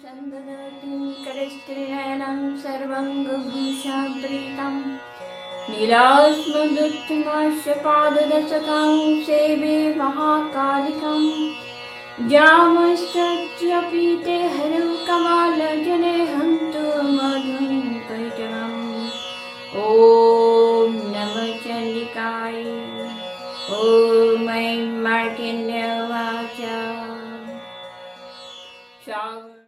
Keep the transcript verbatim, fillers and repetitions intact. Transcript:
चन्दनतीं करस्त्रिनयनं सर्वाङ्गभूषावृतं नीलास्मदुत्तमास्य पाददशकं सेवे महाकालिकं जामस्तस्यापि ते हरौ कमालजने हन्तु मधुं कैटभम्। ॐ नमः चण्डिकाय। ॐ ऐं मार्कण्डेय